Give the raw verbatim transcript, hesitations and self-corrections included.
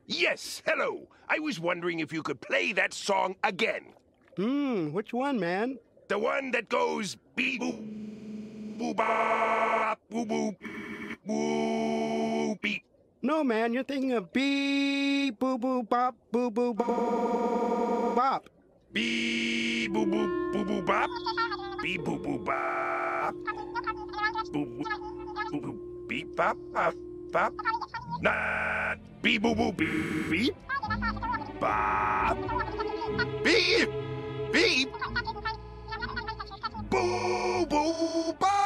Yes, hello. I was wondering if you could play that song again. Hmm, which one, man? The one that goes beep boop boop bop boop boop boop beep. No, man, you're thinking of beep boo boo bop boo boo bop. Beep boop boop boop boop bop. Beep boop boop bop. Boop boop boop boop beep bop bop bop. Not beep boop boop beep beep. Bop. Beep beep. Boo boo bop.